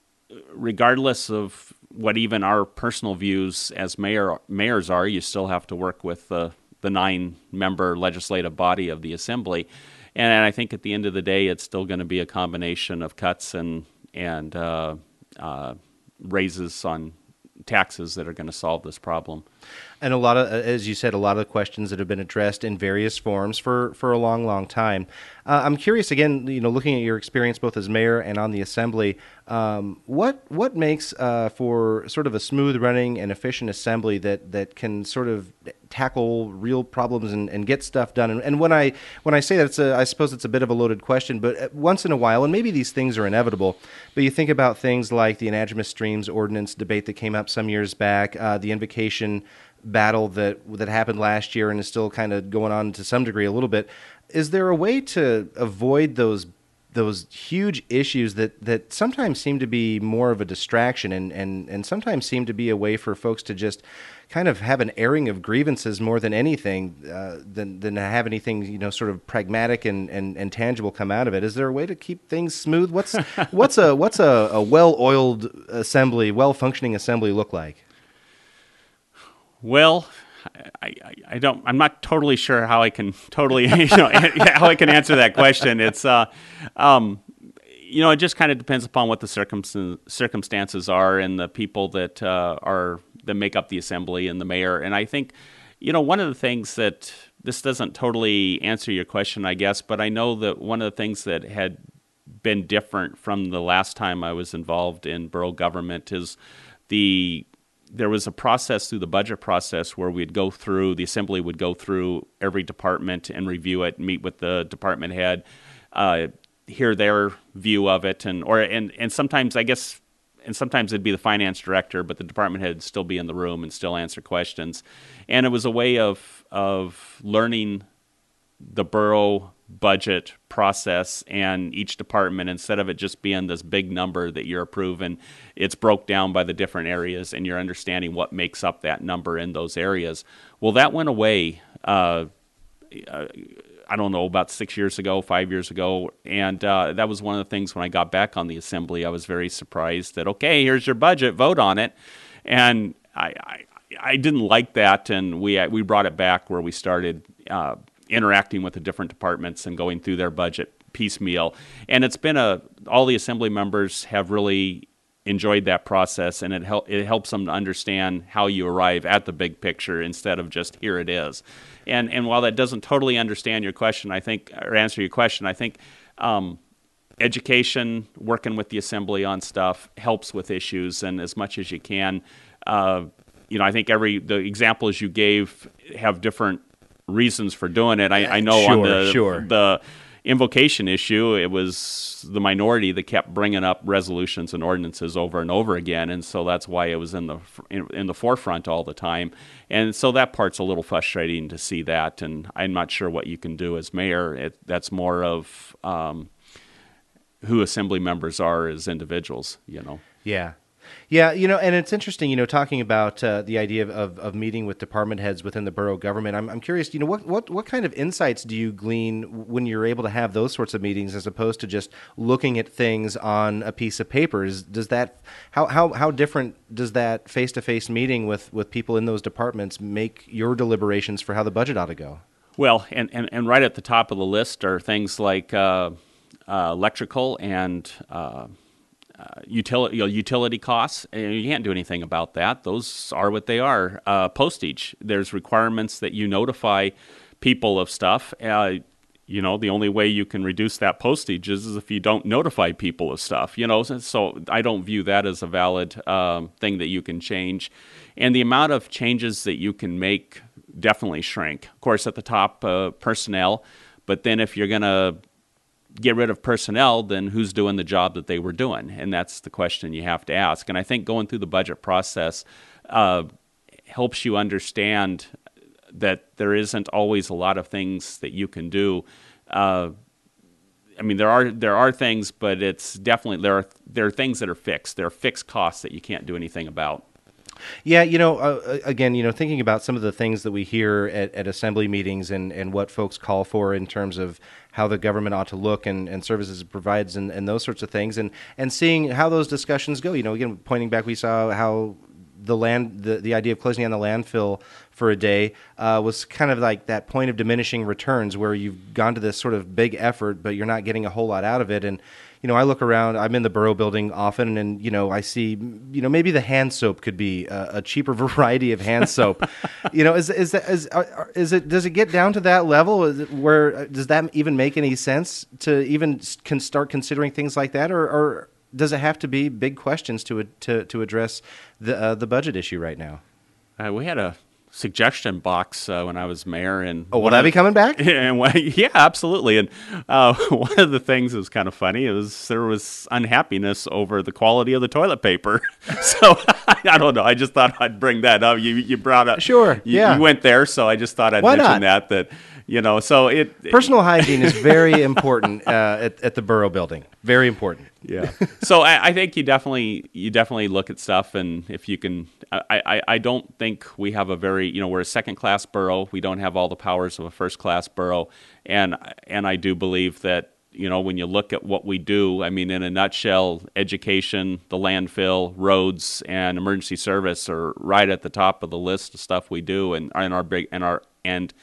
regardless of what even our personal views as mayor mayors are, you still have to work with the the nine member legislative body of the assembly. And I think at the end of the day, it's still going to be a combination of cuts and and uh, uh, raises on taxes that are going to solve this problem. And a lot of, as you said, a lot of questions that have been addressed in various forms for, for a long, long time. Uh, I'm curious, again, you know, looking at your experience both as mayor and on the assembly, um, what what makes uh, for sort of a smooth running and efficient assembly that, that can sort of tackle real problems and, and get stuff done? And, and when I when I say that, it's a, I suppose it's a bit of a loaded question, but once in a while, and maybe these things are inevitable, but you think about things like the anadromous streams ordinance debate that came up some years back, uh, the invocation battle that that happened last year and is still kind of going on to some degree a little bit. Is there a way to avoid those those huge issues that, that sometimes seem to be more of a distraction and, and, and sometimes seem to be a way for folks to just kind of have an airing of grievances more than anything, uh, than than have anything, you know, sort of pragmatic and, and, and tangible come out of it? Is there a way to keep things smooth? What's what's a what's a, a well-oiled assembly, well-functioning assembly look like? Well, I, I, I don't. I'm not totally sure how I can totally, you know, how I can answer that question. It's, uh, um, you know, it just kind of depends upon what the circum- circumstances are and the people that uh, are that make up the assembly and the mayor. And I think, you know, one of the things that this doesn't totally answer your question, I guess, but I know that one of the things that had been different from the last time I was involved in borough government is the there was a process through the budget process where we'd go through, the assembly would go through every department and review it, meet with the department head, uh, hear their view of it, and or and, and sometimes I guess, and sometimes it'd be the finance director, but the department head would still be in the room and still answer questions. And it was a way of of learning the borough budget process and each department, instead of it just being this big number that you're approving, it's broke down by the different areas and you're understanding what makes up that number in those areas. Well, that went away, uh, uh, I don't know, about six years ago, five years ago, and uh, that was one of the things when I got back on the assembly, I was very surprised that, okay, here's your budget, vote on it. And I, I, I didn't like that, and we, we brought it back where we started uh, interacting with the different departments and going through their budget piecemeal. And it's been a, all the assembly members have really enjoyed that process, and it, hel- it helps them to understand how you arrive at the big picture instead of just here it is. And and while that doesn't totally understand your question, I think, or answer your question, I think um, education, working with the assembly on stuff helps with issues, and as much as you can, uh, you know, I think every, the examples you gave have different reasons for doing it. I, I know sure, on the sure. the invocation issue, it was the minority that kept bringing up resolutions and ordinances over and over again, and so that's why it was in the in, in the forefront all the time. And so that part's a little frustrating to see that, and I'm not sure what you can do as mayor. It, that's more of um, who assembly members are as individuals, you know. Yeah. Yeah, you know, and it's interesting, you know, talking about uh, the idea of, of, of meeting with department heads within the borough government. I'm, I'm curious, you know, what, what, what kind of insights do you glean when you're able to have those sorts of meetings as opposed to just looking at things on a piece of paper? Is, does that, how, how, how different does that face-to-face meeting with, with people in those departments make your deliberations for how the budget ought to go? Well, and, and, and right at the top of the list are things like uh, uh, electrical and uh, uh, utility, you know, utility costs. And you can't do anything about that. Those are what they are. Uh, postage. There's requirements that you notify people of stuff. Uh, you know, the only way you can reduce that postage is, is if you don't notify people of stuff. You know, so, so I don't view that as a valid um, thing that you can change. And the amount of changes that you can make definitely shrink. Of course, at the top, uh, personnel. But then if you're going to get rid of personnel, then who's doing the job that they were doing? And that's the question you have to ask. And I think going through the budget process uh, helps you understand that there isn't always a lot of things that you can do. Uh, I mean, there are there are things, but it's definitely there are there are things that are fixed. There are fixed costs that you can't do anything about. Yeah, you know, uh, again, you know, thinking about some of the things that we hear at, at assembly meetings and, and what folks call for in terms of how the government ought to look and, and services it provides and, and those sorts of things, and, and seeing how those discussions go. You know, again, pointing back, we saw how the land, the, the idea of closing down the landfill for a day uh, was kind of like that point of diminishing returns where you've gone to this sort of big effort, but you're not getting a whole lot out of it. And you know, I look around, I'm in the borough building often, and, you know, I see, you know, maybe the hand soap could be a, a cheaper variety of hand soap. You know, is, is, that, is, are, is it, does it get down to that level is it where, does that even make any sense to even can start considering things like that? Or, or does it have to be big questions to, to, to address the, uh, the budget issue right now? Uh, we had a suggestion box uh, when I was mayor, and oh, will that be coming back? And when, yeah, absolutely. And uh, one of the things that was kind of funny is there was unhappiness over the quality of the toilet paper. So I don't know. I just thought I'd bring that up. You you brought up sure, you, yeah. You went there, so I just thought I'd Why mention not? that. That you know, so it personal hygiene is very important uh, at at the borough building. Very important. Yeah. So I, I think you definitely you definitely look at stuff, and if you can, I, I, I don't think we have a very, you know, we're a second class borough. We don't have all the powers of a first class borough, and and I do believe that, you know, when you look at what we do, I mean, in a nutshell, education, the landfill, roads, and emergency service are right at the top of the list of stuff we do, and and our big and our and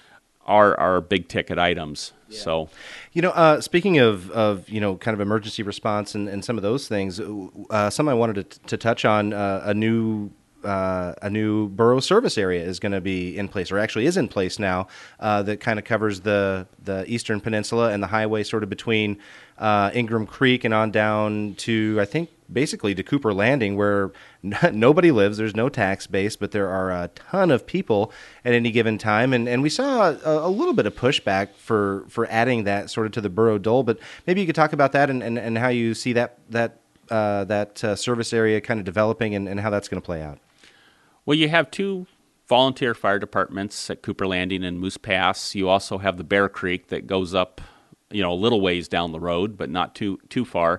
our our big ticket items. Yeah. So, you know, uh, speaking of, of, you know, kind of emergency response and, and some of those things, uh, something I wanted to, to touch on, uh, a new uh, a new borough service area is going to be in place, or actually is in place now, uh, that kind of covers the, the Eastern Peninsula and the highway sort of between uh, Ingram Creek and on down to, I think, basically to Cooper Landing, where n- nobody lives. There's no tax base, but there are a ton of people at any given time. And, and we saw a, a little bit of pushback for, for adding that sort of to the borough dole. But maybe you could talk about that and, and, and how you see that that uh, that uh, service area kind of developing and, and how that's going to play out. Well, you have two volunteer fire departments at Cooper Landing and Moose Pass. You also have the Bear Creek that goes up, you know, a little ways down the road, but not too too far.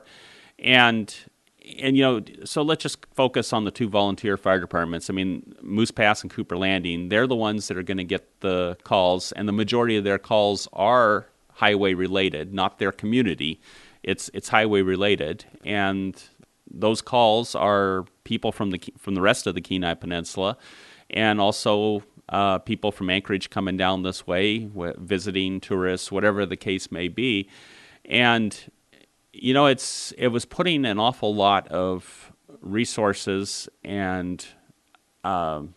And And, you know, so let's just focus on the two volunteer fire departments. I mean, Moose Pass and Cooper Landing, they're the ones that are going to get the calls, and the majority of their calls are highway related, not their community. It's it's highway related, and those calls are people from the from the rest of the Kenai Peninsula, and also uh, people from Anchorage coming down this way, visiting tourists, whatever the case may be. And you know, it's it was putting an awful lot of resources and um,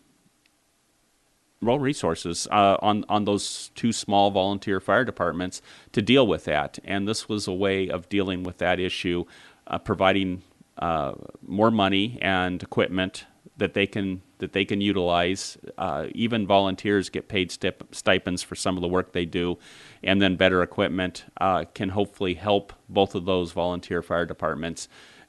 well resources uh, on on those two small volunteer fire departments to deal with that, and this was a way of dealing with that issue, uh, providing uh, more money and equipment that they can that they can utilize. Uh, even volunteers get paid stip- stipends for some of the work they do, and then better equipment uh, can hopefully help both of those volunteer fire departments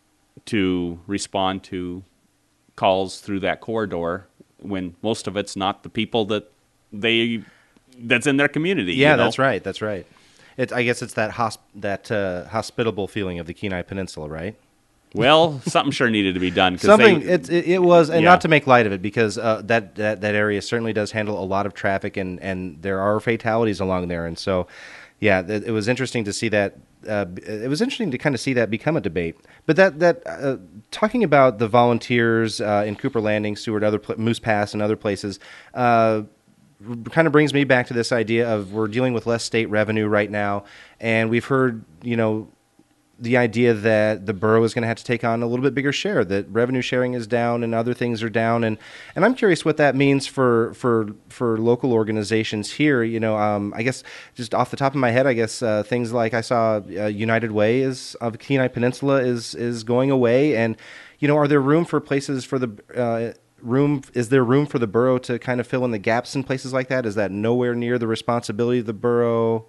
to respond to calls through that corridor when most of it's not the people that they that's in their community. Yeah, you know? that's right. That's right. It, I guess it's that hosp- that uh, hospitable feeling of the Kenai Peninsula, right? Well, something sure needed to be done. 'Cause Something they, it, it it was, and Yeah. not to make light of it, because uh, that, that that area certainly does handle a lot of traffic, and, and there are fatalities along there, and so yeah, it, it was interesting to see that. Uh, it was interesting to kind of see that become a debate. But that that uh, talking about the volunteers uh, in Cooper Landing, Seward, other pl- Moose Pass, and other places. Uh, kind of brings me back to this idea of we're dealing with less state revenue right now, and we've heard, you know, the idea that the borough is going to have to take on a little bit bigger share, that revenue sharing is down and other things are down. And, and I'm curious what that means for, for, for local organizations here. You know, um, I guess just off the top of my head, I guess uh, things like I saw uh, United Way is of Kenai Peninsula is, is going away. And, you know, are there room for places for the, uh, room, is there room for the borough to kind of fill in the gaps in places like that? Is that nowhere near the responsibility of the borough?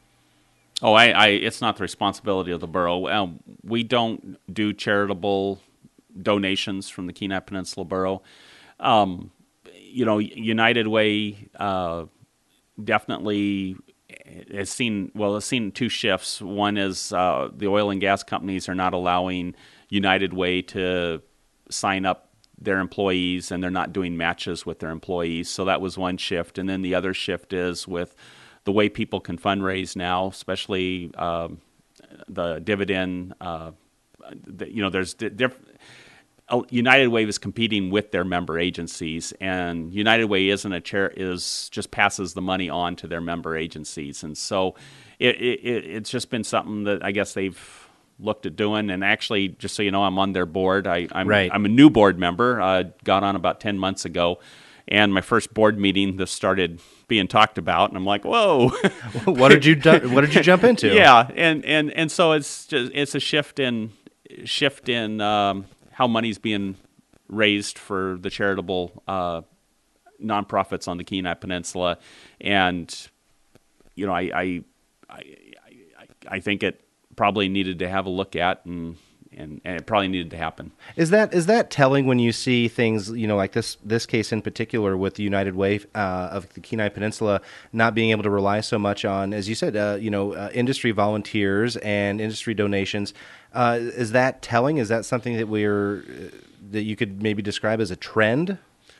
Oh, I, I, it's not the responsibility of the borough. Um, we don't do charitable donations from the Kenai Peninsula Borough. Um, you know, United Way uh, definitely has seen, well, has seen two shifts. One is uh, the oil and gas companies are not allowing United Way to sign up their employees, and they're not doing matches with their employees. So that was one shift. And then the other shift is with the way people can fundraise now, especially um, the dividend. Uh, the, you know, there's di- diff- uh, United Way is competing with their member agencies, and United Way isn't a chair is just passes the money on to their member agencies, and so it, it it's just been something that I guess they've looked at doing. And actually, just so you know, I'm on their board. I, I'm Right. I'm a new board member. Uh, got on about ten months ago. And my first board meeting, this started being talked about, and I'm like, "Whoa, what did you do, what did you jump into?" Yeah, and, and, and so it's just it's a shift in shift in um, how money's being raised for the charitable uh, nonprofits on the Kenai Peninsula, and you know, I I, I I I think it probably needed to have a look at, and. And, and it probably needed to happen. Is that is that telling when you see things, you know, like this this case in particular with the United Way uh, of the Kenai Peninsula not being able to rely so much on, as you said, uh, you know, uh, industry volunteers and industry donations? Uh, is that telling? Is that something that we're uh, that you could maybe describe as a trend?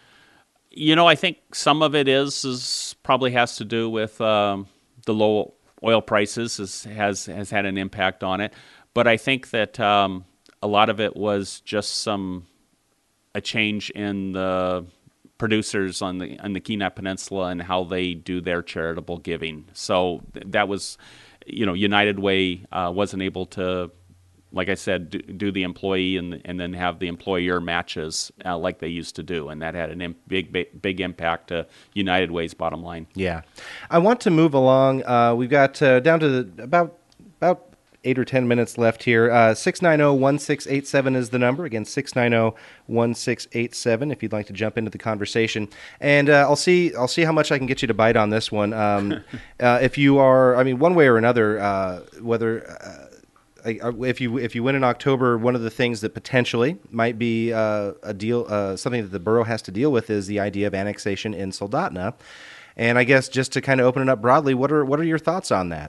You know, I think some of it is is probably has to do with um, the low oil prices is, has has had an impact on it. But I think that um, a lot of it was just some a change in the producers on the on the Kenai Peninsula and how they do their charitable giving. So th- that was, you know, United Way uh, wasn't able to, like I said, do, do the employee and and then have the employer matches uh, like they used to do, and that had a Im- big, big big impact to United Way's bottom line. Yeah, I want to move along. Uh, we've got uh, down to the, about about. Eight or ten minutes left here. Uh, six nine zero, one six eight seven is the number. Again, six nine zero, one six eight seven if you'd like to jump into the conversation. And uh, I'll see I'll see how much I can get you to bite on this one. Um, uh, if you are, I mean, one way or another, uh, whether uh, if you if you win in October, one of the things that potentially might be uh, a deal, uh, something that the borough has to deal with is the idea of annexation in Soldotna. And I guess just to kind of open it up broadly, what are what are your thoughts on that?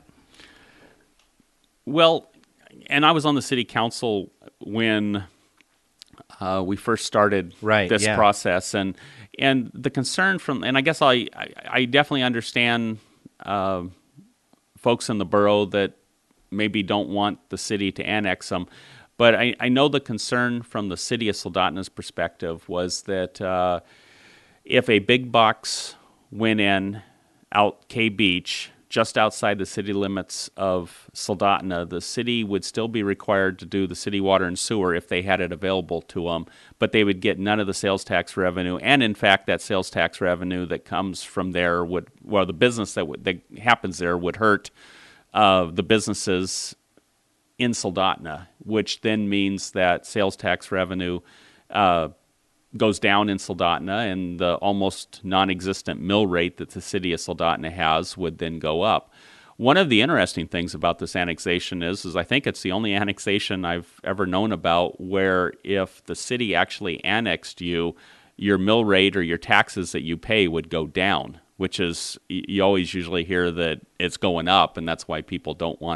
Well, and I was on the city council when uh, we first started right, this yeah. process, and and the concern from, and I guess I I, I definitely understand uh, folks in the borough that maybe don't want the city to annex them, but I, I know the concern from the city of Soldotna's perspective was that uh, if a big box went in out K Beach, just outside the city limits of Soldotna, the city would still be required to do the city water and sewer if they had it available to them, but they would get none of the sales tax revenue. And in fact, that sales tax revenue that comes from there would, well, the business that, would, that happens there would hurt uh, the businesses in Soldotna, which then means that sales tax revenue uh, goes down in Soldotna, and the almost non-existent mill rate that the city of Soldotna has would then go up. One of the interesting things about this annexation is, is I think it's the only annexation I've ever known about where if the city actually annexed you, your mill rate or your taxes that you pay would go down, which is, you always usually hear that it's going up, and that's why people don't want it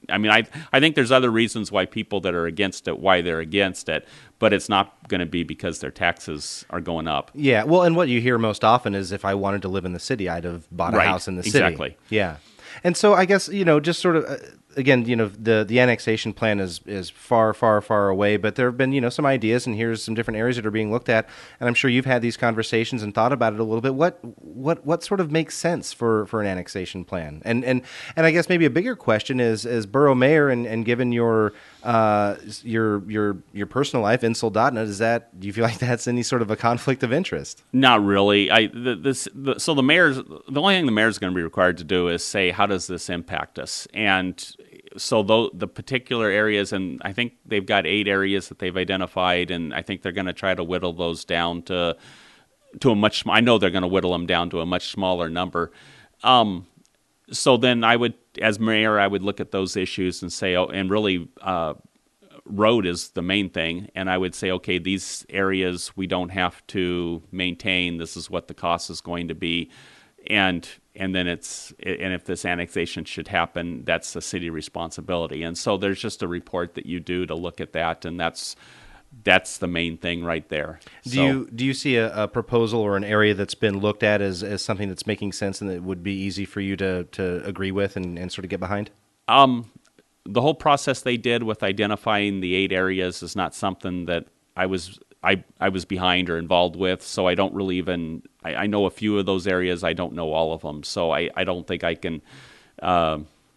I mean, I I think there's other reasons why people that are against it, why they're against it, but it's not going to be because their taxes are going up. Yeah, well, and what you hear most often is if I wanted to live in the city, I'd have bought a Right, house in the city. exactly. Yeah. And so I guess, you know, just sort of, uh, again, you know, the, the annexation plan is, is far, far, far away, but there have been, you know, some ideas, and here's some different areas that are being looked at. And I'm sure you've had these conversations and thought about it a little bit. What what what sort of makes sense for, for an annexation plan? And and and I guess maybe a bigger question is, as borough mayor, and, and given your uh your your your personal life in Soldotna, is that, do you feel like that's any sort of a conflict of interest? Not really. I the, this the, so the mayor's the only thing the mayor's going to be required to do is say, how does this impact us? And so the, the particular areas, and I think they've got eight areas that they've identified, and I think they're going to try to whittle those down to to a much. I know they're going to whittle them down to a much smaller number. Um, so then I would, as mayor, I would look at those issues and say, oh, and really, uh, road is the main thing, and I would say, okay, these areas we don't have to maintain. This is what the cost is going to be, and and then it's and if this annexation should happen, that's a city responsibility. And so there's just a report that you do to look at that, and that's that's the main thing right there. Do So- you do you see a, a proposal or an area that's been looked at as, as something that's making sense and that would be easy for you to, to agree with and, and sort of get behind? Um, the whole process they did with identifying the eight areas is not something that I was I, I was behind or involved with, so I don't really even I, I know a few of those areas. I don't know all of them, so I, I don't think I can. Uh,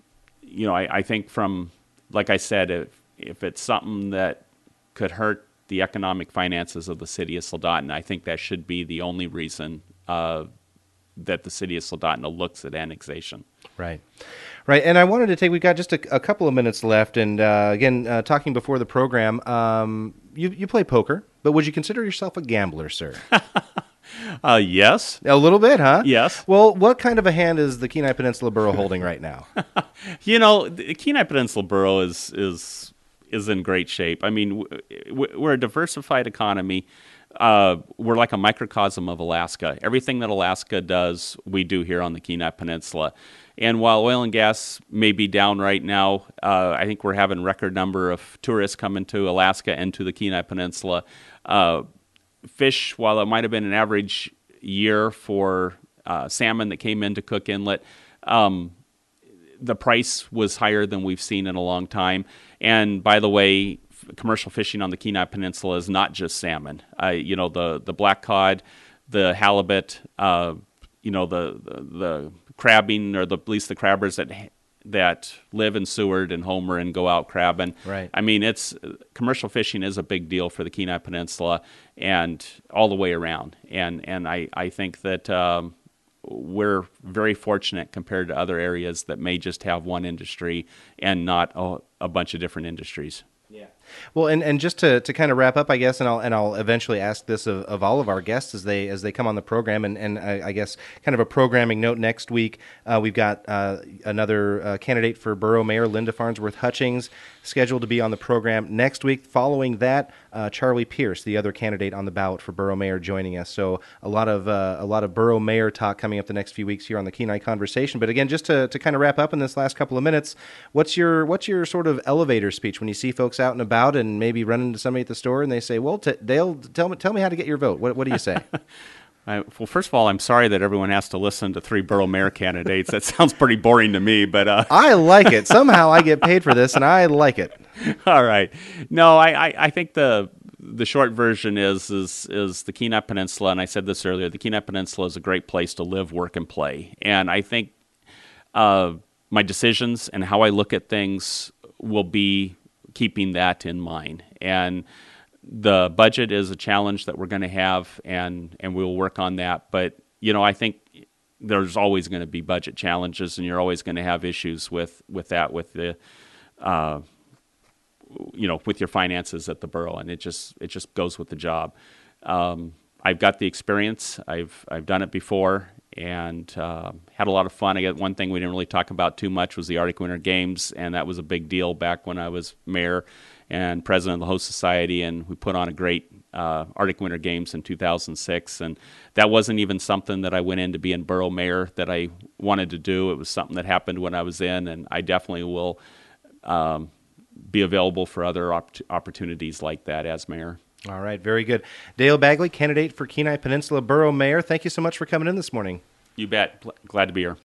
you know, I, I think from like I said, if if it's something that could hurt the economic finances of the city of Soldotna, I think that should be the only reason uh, that the city of Soldotna looks at annexation. Right. Right. And I wanted to take, we've got just a, a couple of minutes left. And uh, again, uh, talking before the program, um, you, you play poker, but would you consider yourself a gambler, sir? Uh, yes. A little bit, huh? Yes. Well, what kind of a hand is the Kenai Peninsula Borough holding right now? You know, the Kenai Peninsula Borough is is is in great shape. I mean, w- we're a diversified economy. Uh, we're like a microcosm of Alaska. Everything that Alaska does, we do here on the Kenai Peninsula. And while oil and gas may be down right now, uh, I think we're having record number of tourists coming to Alaska and to the Kenai Peninsula. Uh, fish, while it might have been an average year for uh, salmon that came into Cook Inlet, um, the price was higher than we've seen in a long time. And by the way, f- commercial fishing on the Kenai Peninsula is not just salmon. Uh, you know, the, the black cod, the halibut, uh, you know, the, the, the crabbing, or the, at least the crabbers that that live in Seward and Homer and go out crabbing. Right. I mean, it's commercial fishing is a big deal for the Kenai Peninsula and all the way around. And and I, I think that um, we're very fortunate compared to other areas that may just have one industry and not a, a bunch of different industries. Yeah. Well, and, and just to, to kind of wrap up, I guess, and I'll and I'll eventually ask this of, of all of our guests as they as they come on the program, and, and I, I guess kind of a programming note next week, uh, we've got uh, another uh, candidate for Borough Mayor, Linda Farnsworth Hutchings, scheduled to be on the program next week. Following that, uh, Charlie Pierce, the other candidate on the ballot for Borough Mayor, joining us. So a lot of uh, a lot of Borough Mayor talk coming up the next few weeks here on the Kenai Conversation. But again, just to, to kind of wrap up in this last couple of minutes, what's your what's your sort of elevator speech when you see folks out and about and maybe run into somebody at the store and they say, "Well, t- Dale, tell me tell me how to get your vote." What what do you say? I, well, first of all, I'm sorry that everyone has to listen to three borough mayor candidates. That sounds pretty boring to me, but uh, I like it. Somehow I get paid for this, and I like it. all right. No, I, I, I think the the short version is is is the Kenai Peninsula, and I said this earlier. The Kenai Peninsula is a great place to live, work, and play, and I think uh, my decisions and how I look at things will be keeping that in mind. And the budget is a challenge that we're going to have, and, and we'll work on that. But, you know, I think there's always going to be budget challenges, and you're always going to have issues with, with that, with the, uh, you know, with your finances at the borough, and it just it just goes with the job. Um, I've got the experience. I've I've done it before, and uh, had a lot of fun. I got one thing we didn't really talk about too much was the Arctic Winter Games, and that was a big deal back when I was mayor and president of the Host Society, and we put on a great uh, Arctic Winter Games in two thousand six, and that wasn't even something that I went in to be in borough mayor that I wanted to do. It was something that happened when I was in, and I definitely will um, be available for other op- opportunities like that as mayor. All right, very good. Dale Bagley, candidate for Kenai Peninsula Borough Mayor, thank you so much for coming in this morning. You bet. Glad to be here.